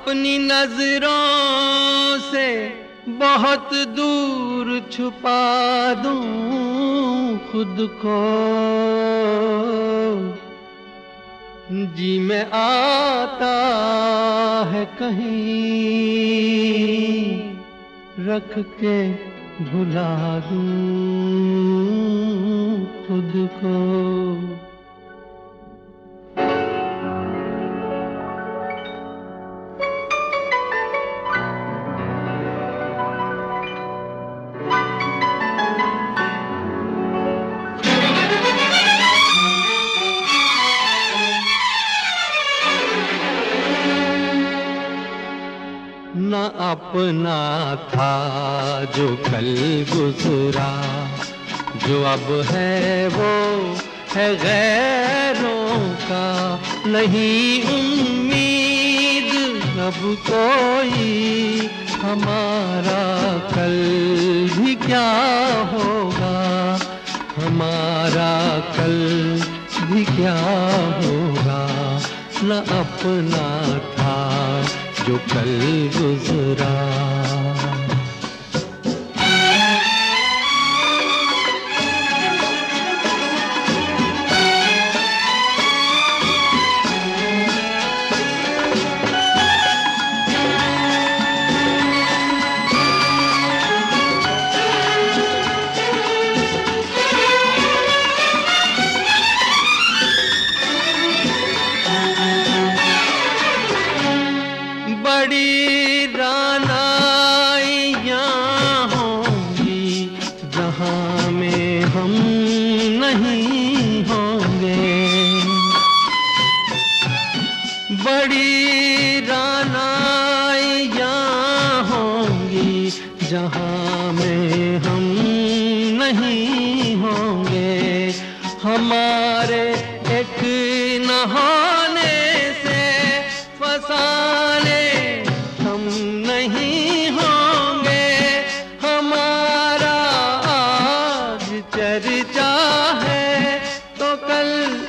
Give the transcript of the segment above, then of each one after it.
अपनी नजरों से बहुत दूर छुपा दूं खुद को, जी में आता है कहीं रख के भुला दूं खुद को। न अपना था जो कल गुजरा, जो अब है वो है गैरों का। नहीं उम्मीद अब कोई, हमारा कल भी क्या होगा, हमारा कल भी क्या होगा। न अपना था जो कल गुजरा। बड़ी रानाइयाँ होंगी जहाँ में हम नहीं होंगे, बड़ी रानाइयाँ होंगी जहाँ में हम नहीं होंगे। हमारे एक न होने से फसाने हम नहीं होंगे। हमारा आज चर्चा है तो कल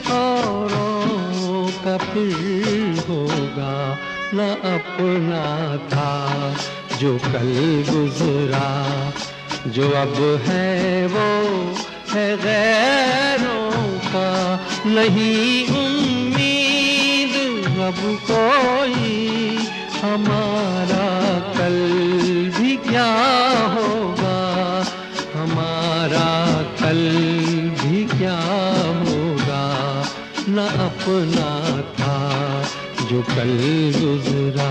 औरों का फिर होगा। न अपना था जो कल गुजरा, जो अब है वो है गैरों का। नहीं उम्मीद अब कोई, हमारा कल भी क्या होगा, हमारा कल भी क्या होगा। न अपना था जो कल गुजरा।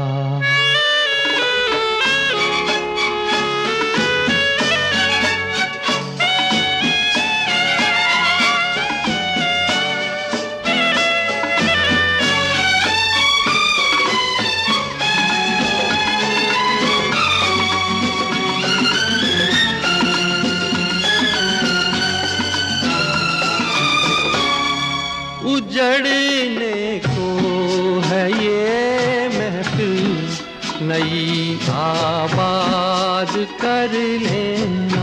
उजड़ने को है ये महफिल, नई आबाद कर लेना।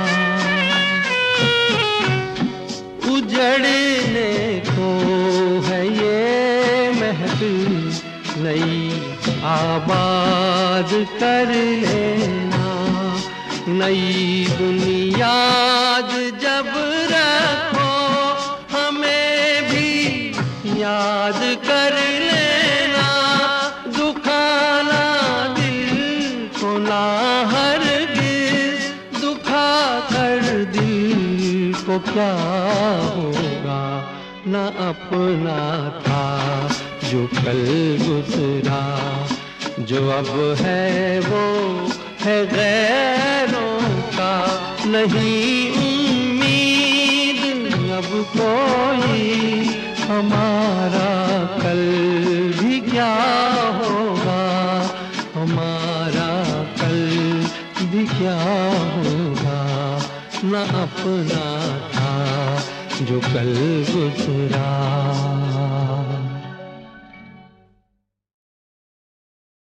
उजड़ने को है ये महफिल, नई आबाद कर लेना। नई बुनियाद जब रखो हमें भी याद कर लेना। दुखाना दिल को ना हरगिज़, दुखा कर दिल को क्या होगा। न अपना था जो कल गुजरा, जो अब है वो है गैरों का। नहीं उम्मीद अब कोई, हमारा कल भी क्या होगा, हमारा कल भी क्या होगा। न अपना था जो कल गुजरा।